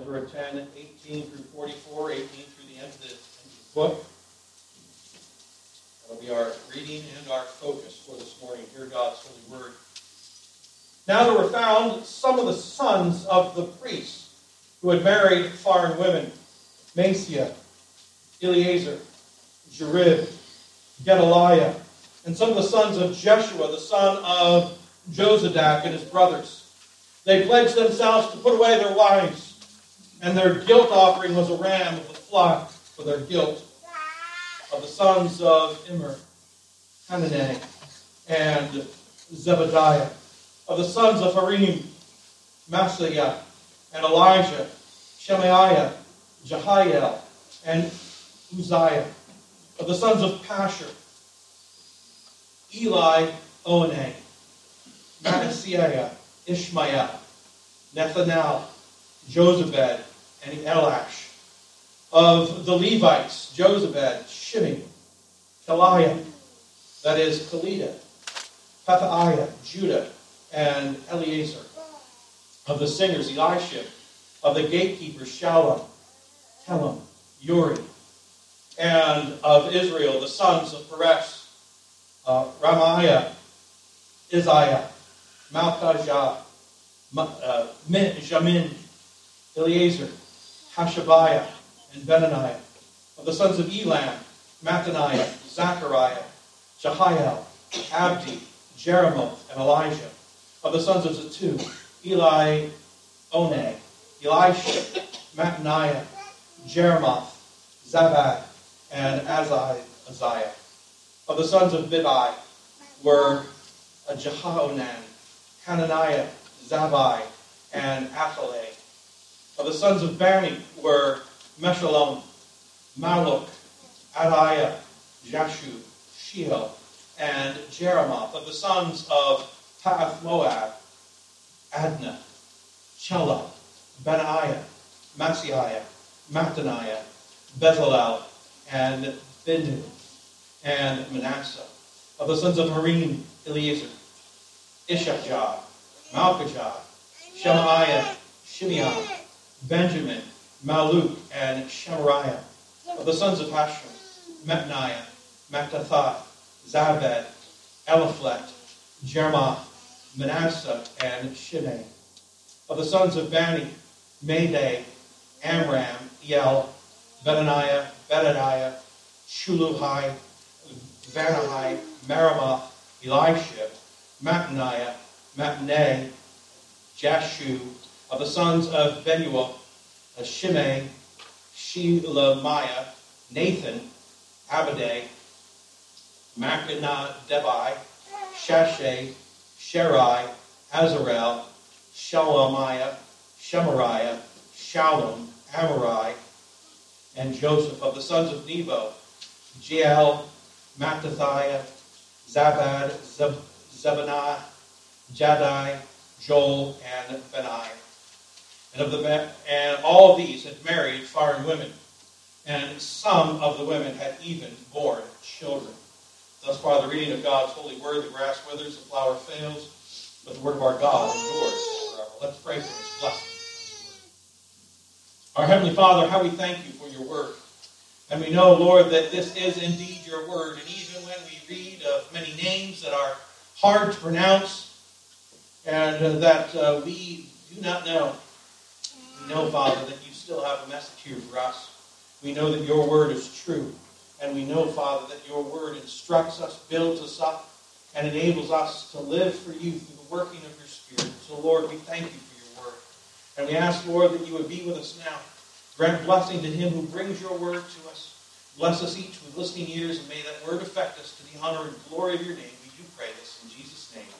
Ezra 10, 18 through 44, 18 through the end of the book. That'll be our reading and our focus for this morning. Hear God's holy word. Now there were found some of the sons of the priests who had married foreign women: Maaseiah, Eleazar, Jarib, Gedaliah, and some of the sons of Jeshua, the son of Jozadak, and his brothers. They pledged themselves to put away their wives, and their guilt offering was a ram of the flock for their guilt. Of the sons of Immer, Hanani, and Zebediah. Of the sons of Harim, Maaseiah, and Elijah, Shemaiah, Jehiel, and Uzziah. Of the sons of Pashur, Eli, Oanai, Maaseiah, Ishmael, Nethanel, Jozabed, and Elash. Of the Levites, Jozabed, Shimei, Kaliah, that is Kalida, Pethahiah, Judah, and Eleazar. Of the singers, Elishib. Of the gatekeepers, Shallum, Telem, Uri. And of Israel, the sons of Perez, Ramiah, Isaiah, Malchijah, Jamin, Eleazar, Hashabiah, and Benaniah. Of the sons of Elam, Mattaniah, Zechariah, Jehiel, Abdi, Jeremoth, and Elijah. Of the sons of Zatu, Eli, Onai, Elisha, Mattaniah, Jeremoth, Zabad, and Azariah. Of the sons of Bibai were Jehohanan, Hananiah, Zabai, and Athalai. Of the sons of Bani were Meshullam, Maluk, Adiah, Jashub, Sheol, and Jeremoth. Of the sons of Paath Moab, Adnah, Shelah, Benaiah, Maaseiah, Mattaniah, Bezalel, and Binu, and Manasseh. Of the sons of Harim, Eleazar, Ishachar, Malchijah, Shemaiah, Shimeon, Benjamin, Maluk, and Shemariah. Of the sons of Hashum, Mattaniah, Mattathath, Zabed, Eliphelet, Jermoth, Manasseh, and Shimei. Of the sons of Bani, Madai, Amram, El, Benaniah, Bedadiah, Shuluhai, Vanahai, Meramoth, Elishib, Mattaniah, Mattanai, Jashub. Of the sons of Benuel, Shimei, Shelemiah, Nathan, Abadai, Macanadebai, Shashai, Sherai, Azarel, Shelemiah, Shemariah, Shallum, Amarai, and Joseph. Of the sons of Nebo, Jeiel, Mattathiah, Zabad, Zebaniah, Jaddai, Joel, and Benaiah. And all of these had married foreign women, and some of the women had even borne children. Thus far, the reading of God's holy word. The grass withers, the flower fails, but the word of our God endures forever. Let's pray for His blessing. Our Heavenly Father, how we thank You for Your word. And we know, Lord, that this is indeed Your word. And even when we read of many names that are hard to pronounce and that we do not know, we know, Father, that You still have a message here for us. We know that Your word is true. And we know, Father, that Your word instructs us, builds us up, and enables us to live for You through the working of Your Spirit. So, Lord, we thank You for Your word. And we ask, Lord, that You would be with us now. Grant blessing to him who brings Your word to us. Bless us each with listening ears, and may that word affect us to the honor and glory of Your name. We do pray this in Jesus' name.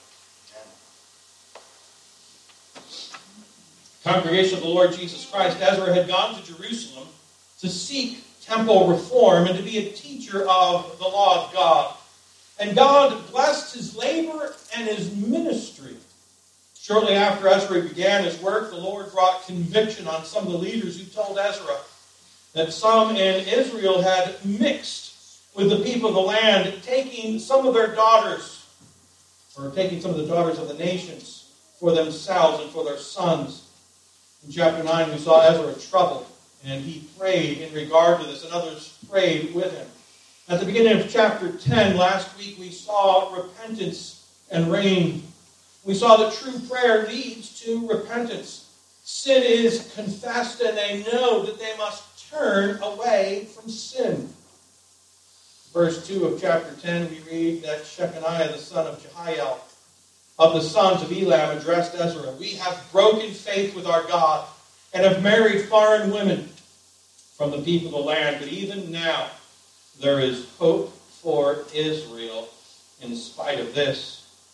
Amen. Congregation of the Lord Jesus Christ, Ezra had gone to Jerusalem to seek temple reform and to be a teacher of the law of God. And God blessed his labor and his ministry. Shortly after Ezra began his work, the Lord brought conviction on some of the leaders who told Ezra that some in Israel had mixed with the people of the land, taking some of their daughters, or taking some of the daughters of the nations for themselves and for their sons. In chapter 9, we saw Ezra troubled, and he prayed in regard to this, and others prayed with him. At the beginning of chapter 10, last week, we saw repentance and rain. We saw that true prayer leads to repentance. Sin is confessed, and they know that they must turn away from sin. Verse 2 of chapter 10, we read that Shechaniah, the son of Jehiel, of the sons of Elam, addressed Ezra. We have broken faith with our God and have married foreign women from the people of the land. But even now, there is hope for Israel in spite of this.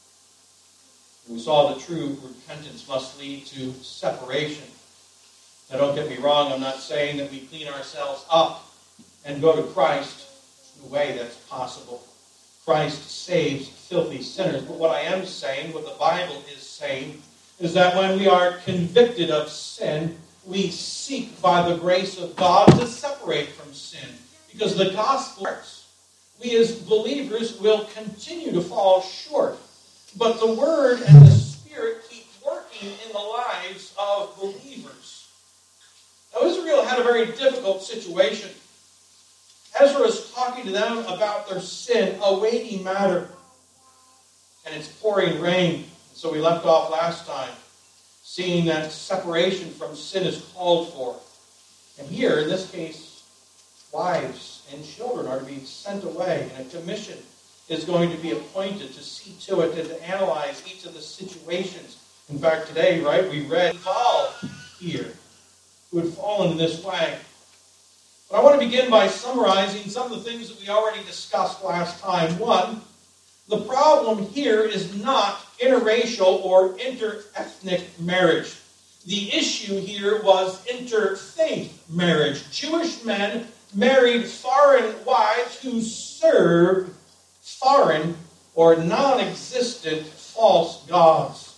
We saw that true repentance must lead to separation. Now, don't get me wrong. I'm not saying that we clean ourselves up and go to Christ in a way that's possible. Christ saves filthy sinners. But what I am saying, what the Bible is saying, is that when we are convicted of sin, we seek by the grace of God to separate from sin. Because the gospel works. We as believers will continue to fall short. But the Word and the Spirit keep working in the lives of believers. Now, Israel had a very difficult situation. Ezra is talking to them about their sin, a weighty matter. And it's pouring rain. So we left off last time, seeing that separation from sin is called for. And here, in this case, wives and children are to be sent away, and a commission is going to be appointed to see to it and to analyze each of the situations. In fact, today, right, we read involved here who had fallen in this way. But I want to begin by summarizing some of the things that we already discussed last time. One, the problem here is not interracial or interethnic marriage. The issue here was interfaith marriage. Jewish men married foreign wives who served foreign or non-existent false gods.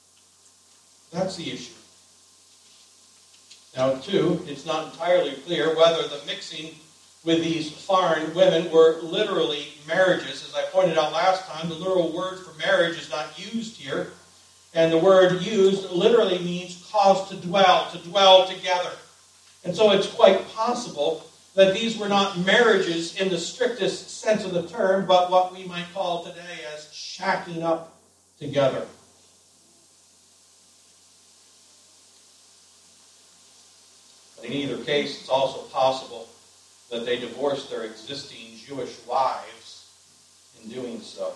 That's the issue. Now, two, it's not entirely clear whether the mixing with these foreign women were literally marriages. As I pointed out last time, the literal word for marriage is not used here. And the word used literally means cause to dwell together. And so it's quite possible that these were not marriages in the strictest sense of the term, but what we might call today as shacking up together. But in either case, it's also possible that they divorced their existing Jewish wives in doing so.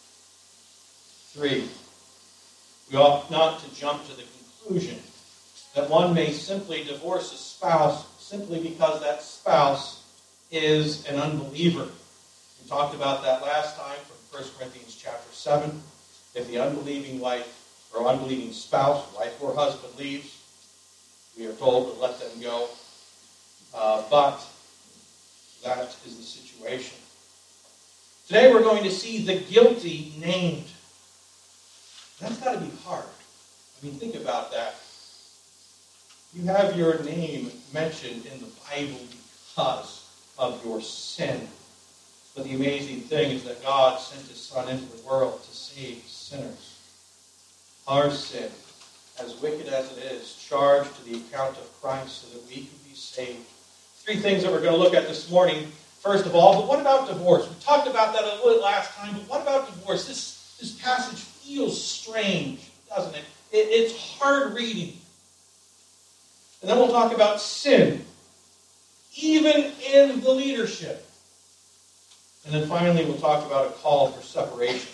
3, we ought not to jump to the conclusion that one may simply divorce a spouse simply because that spouse is an unbeliever. We talked about that last time from 1 Corinthians chapter 7. If the unbelieving wife or unbelieving spouse, wife or husband, leaves, we are told to let them go. But that is the situation. Today we're going to see the guilty named. That's got to be hard. I mean, think about that. You have your name mentioned in the Bible because of your sin. But the amazing thing is that God sent His Son into the world to save sinners. Our sin, as wicked as it is, charged to the account of Christ so that we can be saved. 3 things that we're going to look at this morning. First of all, but what about divorce? We talked about that a little bit last time, but what about divorce? This passage feels strange, doesn't it? It's hard reading. And then we'll talk about sin, even in the leadership. And then finally, we'll talk about a call for separation.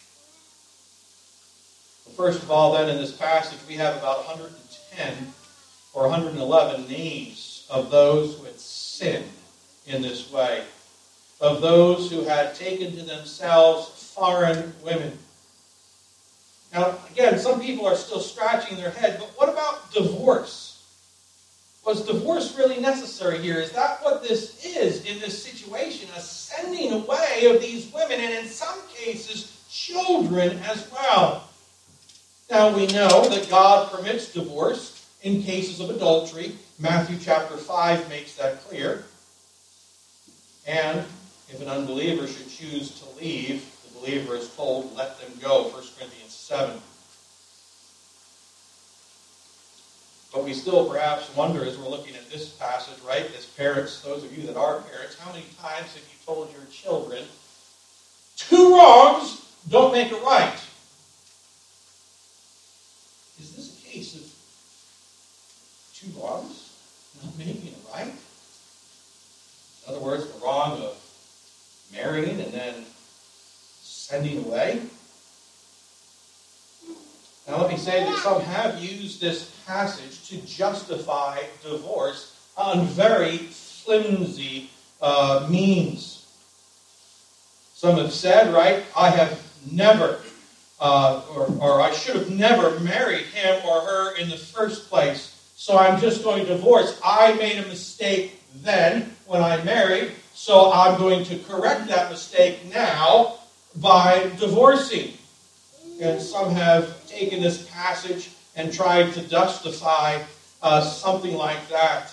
First of all, then, in this passage, we have about 110 or 111 names of those who had sinned in this way, of those who had taken to themselves foreign women. Now, again, some people are still scratching their head, but what about divorce? Was divorce really necessary here? Is that what this is in this situation? A sending away of these women, and in some cases, children as well. Now, we know that God permits divorce in cases of adultery. Matthew chapter 5 makes that clear. And if an unbeliever should choose to leave, the believer is told, let them go, 1 Corinthians 7. But we still perhaps wonder as we're looking at this passage, right, as parents, those of you that are parents, how many times have you told your children, 2 wrongs don't make it right? Is this a case of 2 wrongs not making it right? In other words, the wrong of marrying and then sending away? Now let me say that some have used this passage to justify divorce on very flimsy means. Some have said, right, I have never, or I should have never married him or her in the first place, so I'm just going to divorce. I made a mistake then when I married, so I'm going to correct that mistake now by divorcing. And some have taken this passage and tried to justify something like that.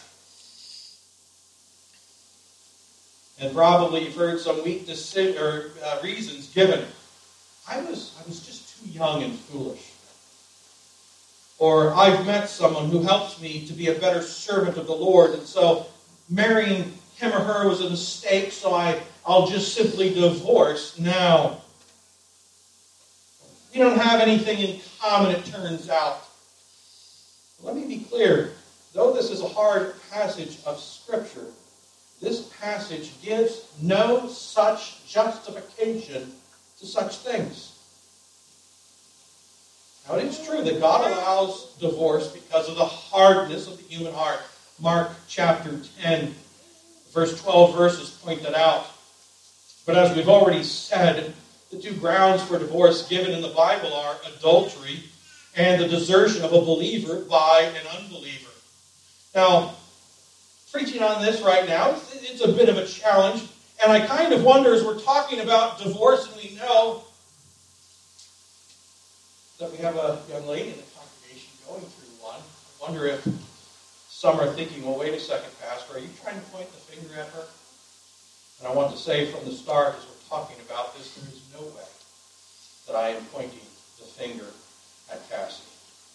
And probably you've heard some weak reasons given. I was just too young and foolish. Or I've met someone who helps me to be a better servant of the Lord, and so marrying him or her was a mistake, so I'll just simply divorce now. We don't have anything in common, it turns out. Let me be clear. Though this is a hard passage of Scripture, this passage gives no such justification to such things. Now, it is true that God allows divorce because of the hardness of the human heart. Mark chapter 10, verse 12 verses point that out. But as we've already said, the 2 grounds for divorce given in the Bible are adultery and the desertion of a believer by an unbeliever. Now, preaching on this right now, it's a bit of a challenge. And I kind of wonder, as we're talking about divorce, and we know that we have a young lady in the congregation going through one, I wonder if some are thinking, well, wait a second, Pastor, are you trying to point the finger at her? And I want to say from the start, as we're talking about this, there is no way that I am pointing the finger at Cassie.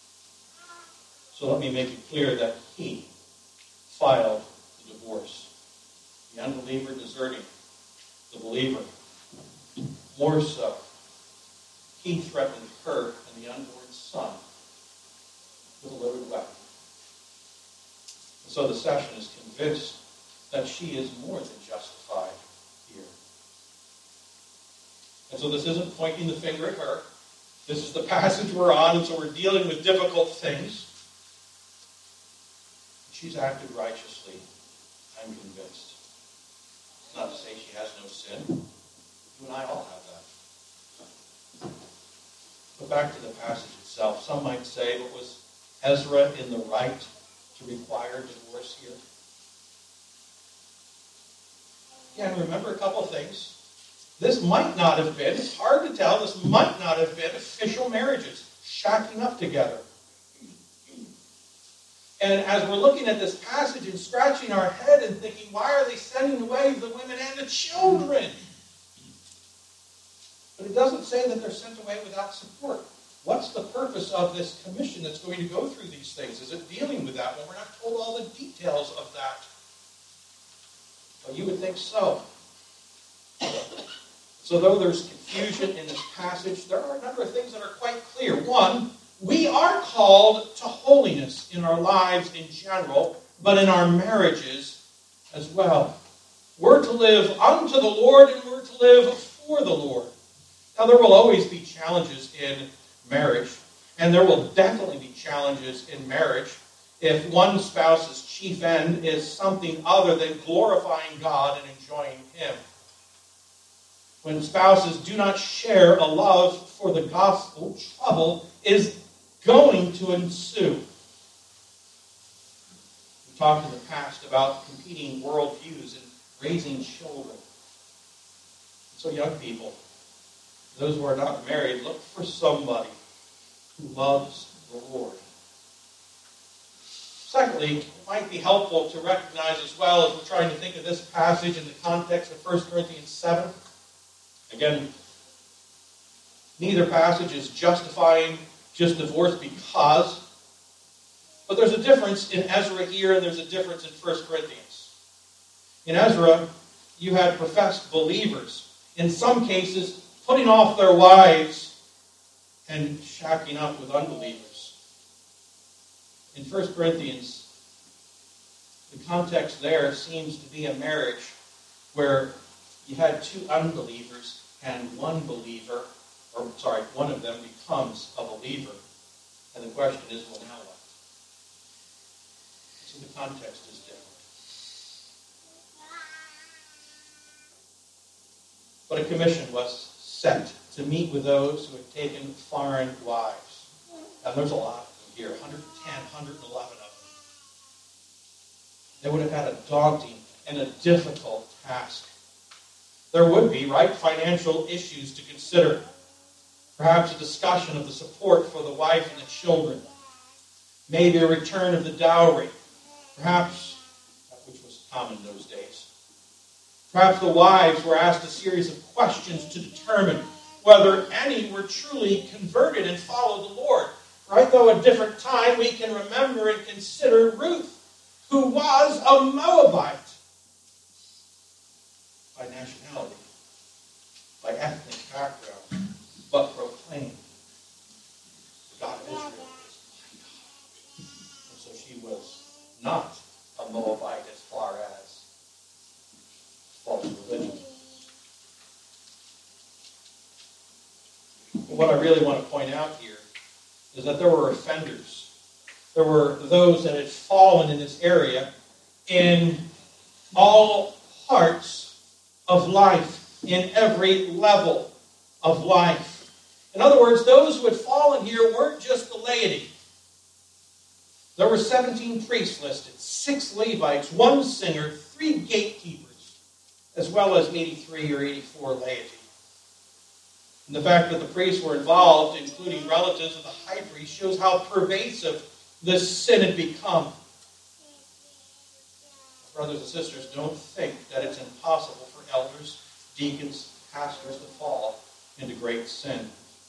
So let me make it clear that he filed the divorce. The unbeliever deserting the believer. More so, he threatened her and the unborn son with a loaded weapon. And so the session is convinced that she is more than justified here. And so this isn't pointing the finger at her. This is the passage we're on, and so we're dealing with difficult things. She's acted righteously, I'm convinced. It's not to say she has no sin. You and I all have that. But back to the passage itself. Some might say, but was Ezra in the right to require divorce here? Again, remember a couple of things. This might not have been, it's hard to tell, this might not have been official marriages, shacking up together. And as we're looking at this passage and scratching our head and thinking, why are they sending away the women and the children? But it doesn't say that they're sent away without support. What's the purpose of this commission that's going to go through these things? Is it dealing with that? Well, we're not told all the details of that. But you would think so. So though there's confusion in this passage, there are a number of things that are quite clear. One, we are called to holiness in our lives in general, but in our marriages as well. We're to live unto the Lord, and we're to live for the Lord. Now, there will always be challenges in marriage, and there will definitely be challenges in marriage if one spouse's chief end is something other than glorifying God and enjoying Him. When spouses do not share a love for the gospel, trouble is going to ensue. We talked in the past about competing worldviews and raising children. So young people, those who are not married, look for somebody who loves the Lord. Secondly, it might be helpful to recognize as well as we're trying to think of this passage in the context of 1 Corinthians 7. Again, neither passage is justifying just divorce because But there's a difference in Ezra here, and there's a difference in 1 Corinthians. In Ezra, you had professed believers, in some cases, putting off their wives and shacking up with unbelievers. In 1 Corinthians, the context there seems to be a marriage where you had two unbelievers and one believer, one of them becomes a believer. And the question is, well, now what? So the context is different. But a commission was set to meet with those who had taken foreign wives. Now, there's a lot of them here, 110, 111 of them. They would have had a daunting and a difficult task. There would be, right, financial issues to consider. Perhaps a discussion of the support for the wife and the children. Maybe a return of the dowry. Perhaps, which was common in those days. Perhaps the wives were asked a series of questions to determine whether any were truly converted and followed the Lord. Right, though a different time, we can remember and consider Ruth, who was a Moabite by nationality, by ethnic background, but proclaimed the God of Israel is my God. And so she was not a Moabite as far as false religion. But what I really want to point out here is that there were offenders. There were those that had fallen in this area in all parts of life, in every level of life. In other words, those who had fallen here weren't just the laity. There were 17 priests listed, 6 Levites, 1 singer, 3 gatekeepers, as well as 83 or 84 laity. And the fact that the priests were involved, including relatives of the high priest, shows how pervasive this sin had become. Brothers and sisters, don't think that it's impossible for elders, deacons, pastors to fall into great sin.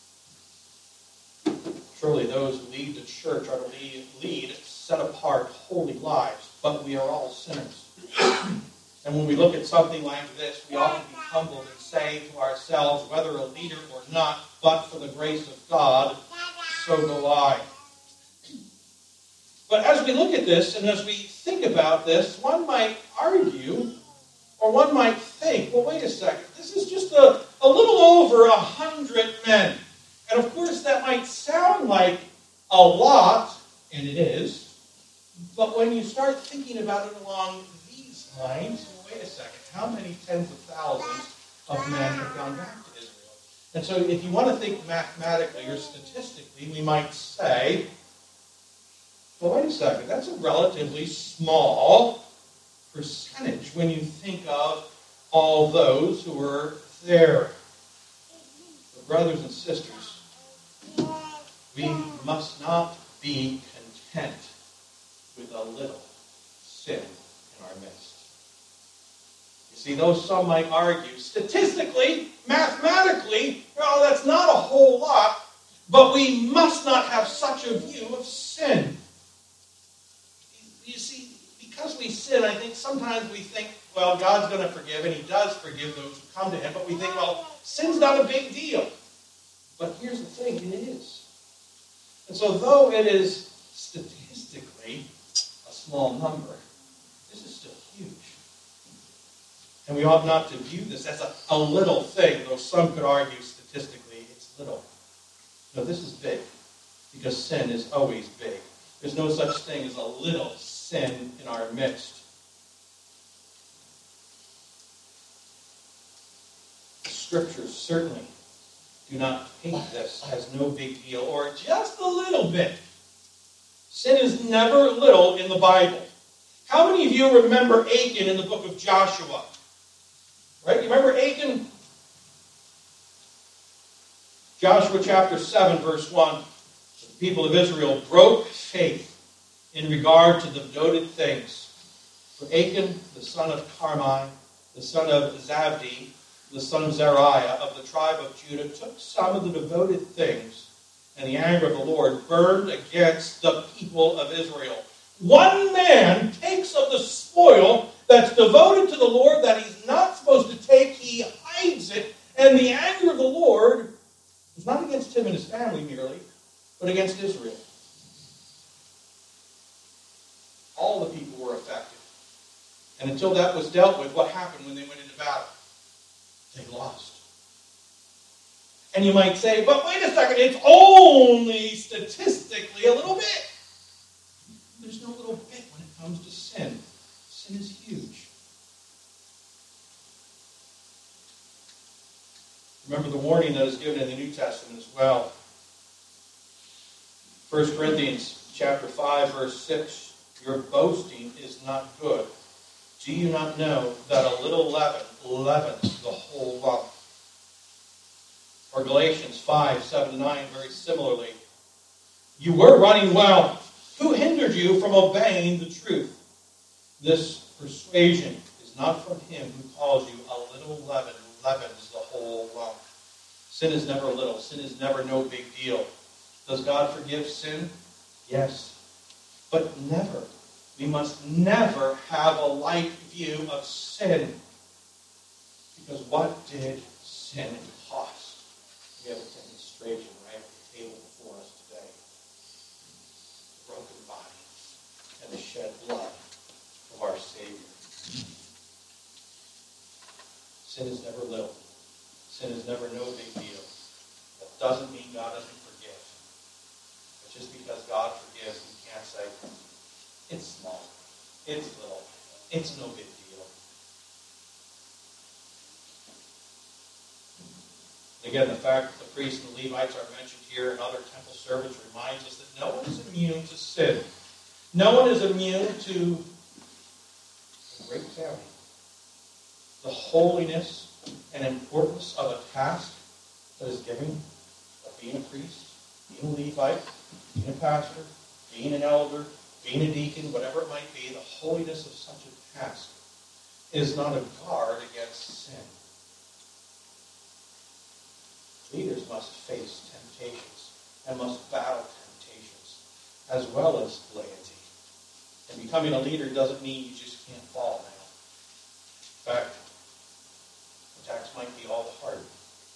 Surely those who lead the church are to lead set-apart, holy lives, but we are all sinners. And when we look at something like this, we ought to be humbled and say to ourselves, whether a leader or not, but for the grace of God, so go I. But as we look at this, and as we think about this, one might argue, or one might think, well, wait a second, this is just a little over 100 men. And of course, that might sound like a lot, and it is, but when you start thinking about it along these lines, well, wait a second, how many tens of thousands of men have gone back to Israel? And so if you want to think mathematically or statistically, we might say, well, wait a second, that's a relatively small percentage when you think of all those who were there. But brothers and sisters, we must not be content with a little sin in our midst. You see, though some might argue, statistically, mathematically, well, that's not a whole lot, but we must not have such a view of sin. You see, because we sin, I think sometimes we think, well, God's going to forgive, and He does forgive those who come to Him, but we think, well, sin's not a big deal. But here's the thing, it is. And so though it is statistically a small number, this is still huge. And we ought not to view this as a little thing, though some could argue statistically it's little. No, this is big, because sin is always big. There's no such thing as a little sin in our midst. The Scriptures certainly do not paint this as no big deal or just a little bit. Sin is never little in the Bible. How many of you remember Achan in the book of Joshua? Right? You remember Achan? Joshua chapter 7, verse 1. The people of Israel broke faith in regard to the devoted things. For Achan, the son of Carmi, the son of Zabdi, the son of Zariah of the tribe of Judah, took some of the devoted things and the anger of the Lord burned against the people of Israel. One man takes of the spoil that's devoted to the Lord that he's not supposed to take. He hides it. And the anger of the Lord was not against him and his family merely, but against Israel. All the people were affected. And until that was dealt with, what happened when they went into battle? They lost. And you might say, but wait a second, it's only statistically a little bit. There's no little bit when it comes to sin. Sin is huge. Remember the warning that is given in the New Testament as well. 1 Corinthians chapter 5, verse 6, your boasting is not good. Do you not know that a little leaven leavens the whole lump? Or Galatians 5, 7, 9, very similarly. You were running well. Who hindered you from obeying the truth? This persuasion is not from him who calls you. A little leaven leavens the whole lump. Sin is never little. Sin is never no big deal. Does God forgive sin? Yes. But never. We must never have a light view of sin. Because what did sin cost? We have a demonstration right at the table before us today. The broken body and the shed blood of our Savior. Sin is never little. Sin is never no big deal. That doesn't mean God doesn't forgive. But just because God forgives, we can't say, it's small, it's little, it's no big deal. Again, the fact that the priests and the Levites are mentioned here and other temple servants reminds us that no one is immune to sin. No one is immune to a great family. The holiness and importance of a task that is given of being a priest, being a Levite, being a pastor, being an elder, being a deacon, whatever it might be, the holiness of such a task is not a guard against sin. Leaders must face temptations and must battle temptations as well as laity. And becoming a leader doesn't mean you just can't fall now. In fact, attacks might be all the harder.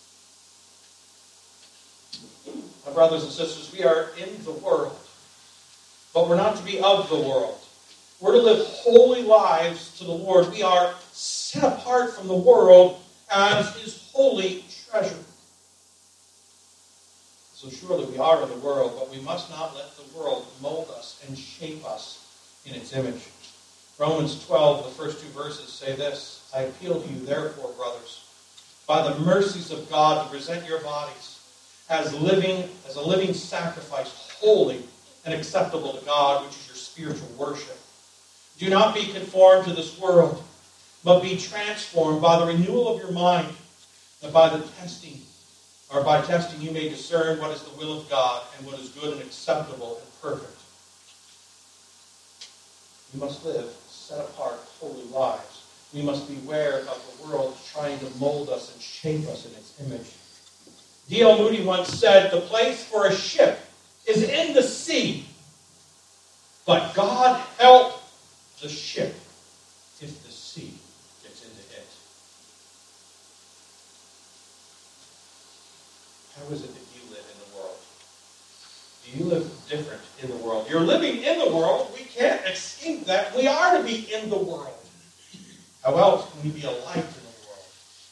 My brothers and sisters, we are in the world, but we're not to be of the world. We're to live holy lives to the Lord. We are set apart from the world as His holy treasure. So surely we are in the world, but we must not let the world mold us and shape us in its image. Romans 12, the first two verses say this, I appeal to you, therefore, brothers, by the mercies of God, to present your bodies as a living sacrifice, holy and acceptable to God, which is your spiritual worship. Do not be conformed to this world, but be transformed by the renewal of your mind, that by testing you may discern what is the will of God and what is good and acceptable and perfect. We must live set apart, holy lives. We must beware of the world trying to mold us and shape us in its image. D.L. Moody once said, the place for a ship is in the sea, but God help the ship if the sea gets into it. How is it that you live in the world? Do you live different in the world? You're living in the world. We can't escape that. We are to be in the world. How else can we be a light in the world?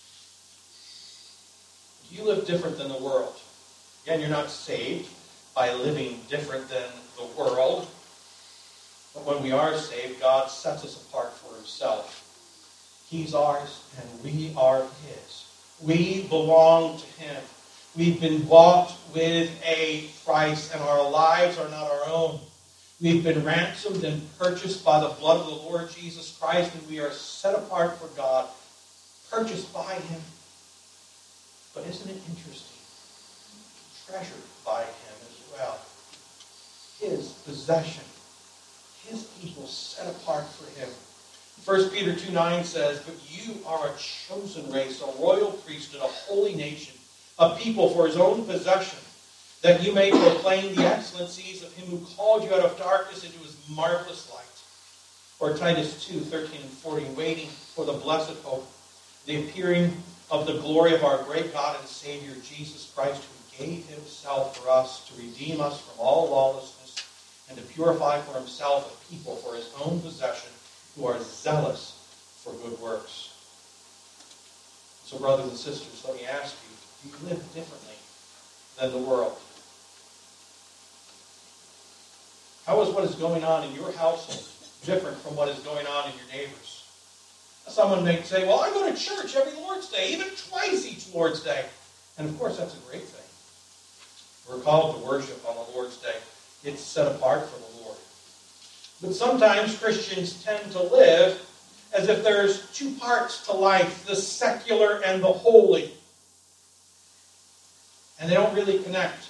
Do you live different than the world? Again, you're not saved by living different than the world. But when we are saved, God sets us apart for Himself. He's ours and we are His. We belong to Him. We've been bought with a price, and our lives are not our own. We've been ransomed and purchased by the blood of the Lord Jesus Christ, and we are set apart for God, purchased by Him. But isn't it interesting? Treasured by Him as well. His possession. His people set apart for Him. 1 Peter 2:9 says, but you are a chosen race, a royal priesthood, a holy nation, a people for His own possession, that you may proclaim the excellencies of him who called you out of darkness into his marvelous light. Or Titus 2:13 and 14, waiting for the blessed hope, the appearing of the glory of our great God and Savior, Jesus Christ, who gave himself for us to redeem us from all lawlessness and to purify for himself a people for his own possession who are zealous for good works. So, brothers and sisters, let me ask you, do you live differently than the world? How is what is going on in your household different from what is going on in your neighbors? Someone may say, well, I go to church every Lord's Day, even twice each Lord's Day. And of course, that's a great thing. We're called to worship on the Lord's Day. It's set apart for the Lord. But sometimes Christians tend to live as if there's two parts to life, the secular and the holy. And they don't really connect.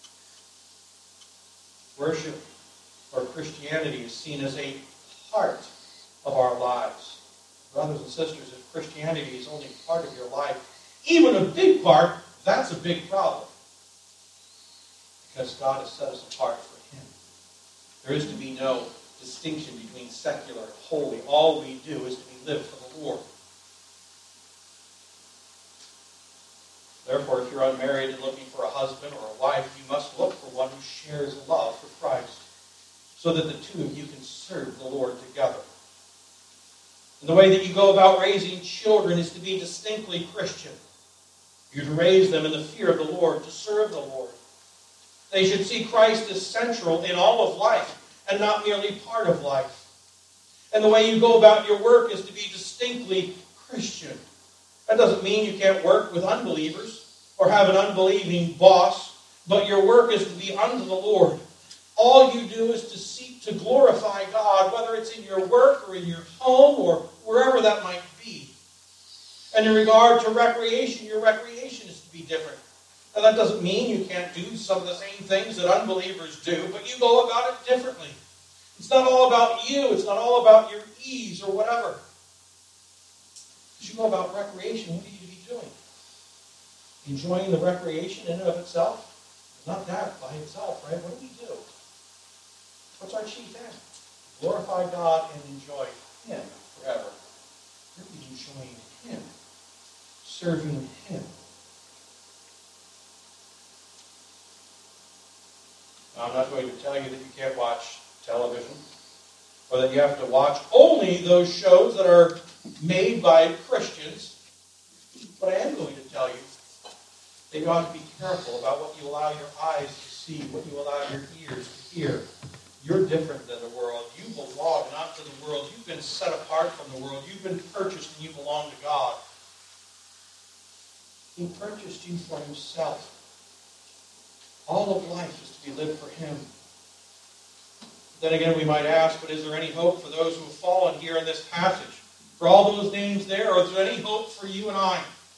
Worship or Christianity is seen as a part of our lives. Brothers and sisters, if Christianity is only part of your life, even a big part, that's a big problem. Because God has set us apart for him. There is to be no distinction between secular and holy. All we do is to be lived for the Lord. Therefore, if you're unmarried and looking for a husband or a wife, you must look for one who shares a love for Christ, so that the two of you can serve the Lord together. And the way that you go about raising children is to be distinctly Christian. You're to raise them in the fear of the Lord, to serve the Lord. They should see Christ as central in all of life and not merely part of life. And the way you go about your work is to be distinctly Christian. That doesn't mean you can't work with unbelievers or have an unbelieving boss, but your work is to be unto the Lord. All you do is to seek to glorify God, whether it's in your work or in your home or wherever that might be. And in regard to recreation, your recreation is to be different. Now, that doesn't mean you can't do some of the same things that unbelievers do, but you go about it differently. It's not all about you. It's not all about your ease or whatever. As you go about recreation, what are you to be doing? Enjoying the recreation in and of itself? Not that by itself, right? What do we do? What's our chief end? Glorify God and enjoy him forever. We're to be enjoying him, serving him. Now, I'm not going to tell you that you can't watch television, or that you have to watch only those shows that are made by Christians. But I am going to tell you that you ought to be careful about what you allow your eyes to see, what you allow your ears to hear. You're different than the world. You belong not to the world. You've been set apart from the world. You've been purchased and you belong to God. He purchased you for himself. All of life is to be lived for him. Then again, we might ask, but is there any hope for those who have fallen here in this passage? For all those names there, or is there any hope for you and I?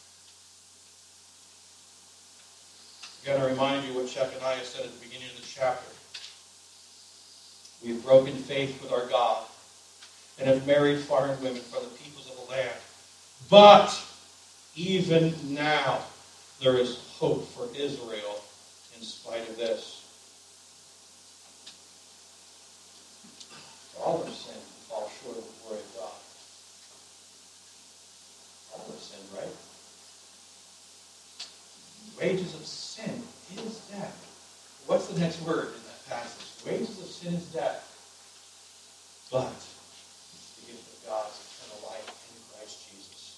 I've got to remind you what Shechaniah said at the beginning of the chapter. We've broken faith with our God and have married foreign women from the peoples of the land. But even now there is hope for Israel in spite of this. All have sinned and fall short of the glory of God. All have sinned, right? Wages of sin is death. What's the next word in that passage? Wages of sin is death. But it's the gift of God's eternal life in Christ Jesus.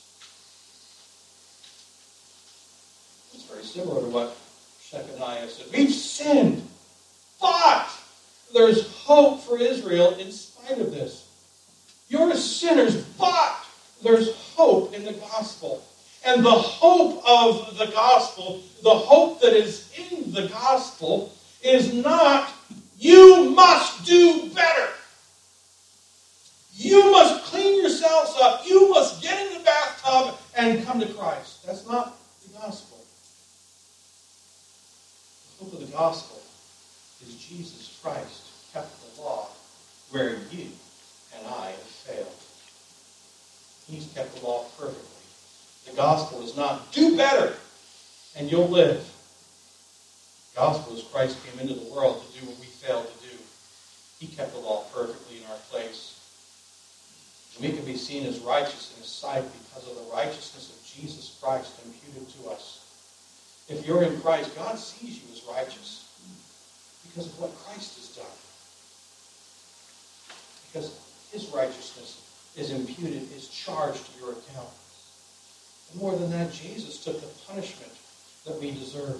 It's very similar to what Shechaniah said. We've sinned, but there's hope for Israel in spite of this. You're sinners, but there's hope in the gospel. And the hope of the gospel, the hope that is in the gospel, is not, you must do better. You must clean yourselves up. You must get in the bathtub and come to Christ. That's not the gospel. The hope of the gospel is Jesus Christ kept the law where you and I have failed. He's kept the law perfectly. The gospel is not do better and you'll live. The gospel is Christ came into the world to do what we failed to do. He kept the law perfectly in our place. And we can be seen as righteous in His sight because of the righteousness of Jesus Christ imputed to us. If you're in Christ, God sees you as righteous because of what Christ has done. Because His righteousness is imputed, is charged to your account. And more than that, Jesus took the punishment that we deserve.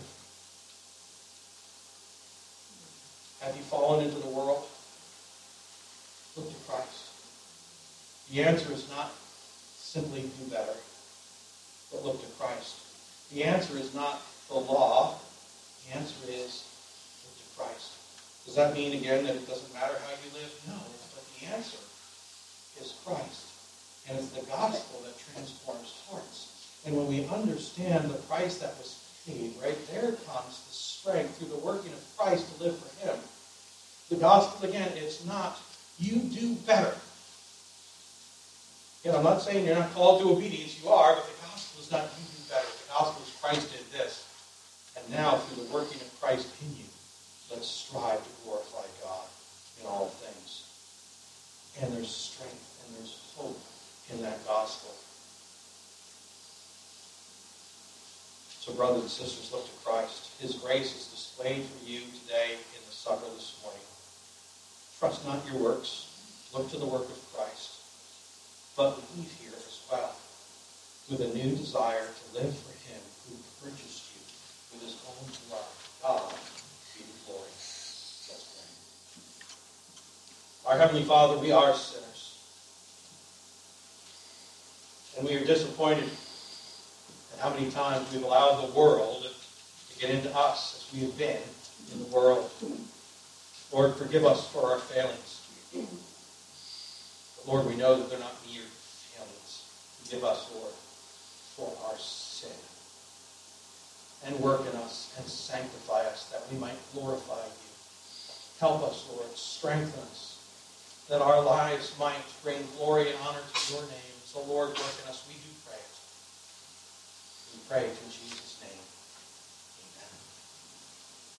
Have you fallen into the world? Look to Christ. The answer is not simply do better, but look to Christ. The answer is not the law. The answer is look to Christ. Does that mean, again, that it doesn't matter how you live? No, but the answer is Christ. And it's the gospel that transforms hearts. And when we understand the price that was paid, right, there comes the strength through the working of Christ to live for Him. The gospel, again, it's not you do better. Again, I'm not saying you're not called to obedience. You are, but the gospel is not you do better. The gospel is Christ did this. And now, through the working of Christ in you, let's strive to glorify God in all things. And there's strength and there's hope in that gospel. So, brothers and sisters, look to Christ. His grace is displayed for you today in the supper this morning. Trust not your works. Look to the work of Christ. But leave here as well with a new desire to live for Him who purchased you with His own blood. God be the glory. Let's pray. Our Heavenly Father, we are sinners. And we are disappointed at how many times we've allowed the world to get into us as we have been in the world. Lord, forgive us for our failings. But Lord, we know that they're not mere failings. Forgive us, Lord, for our sin. And work in us and sanctify us that we might glorify you. Help us, Lord. Strengthen us that our lives might bring glory and honor to your name. So, Lord, work in us. We do pray it. We pray to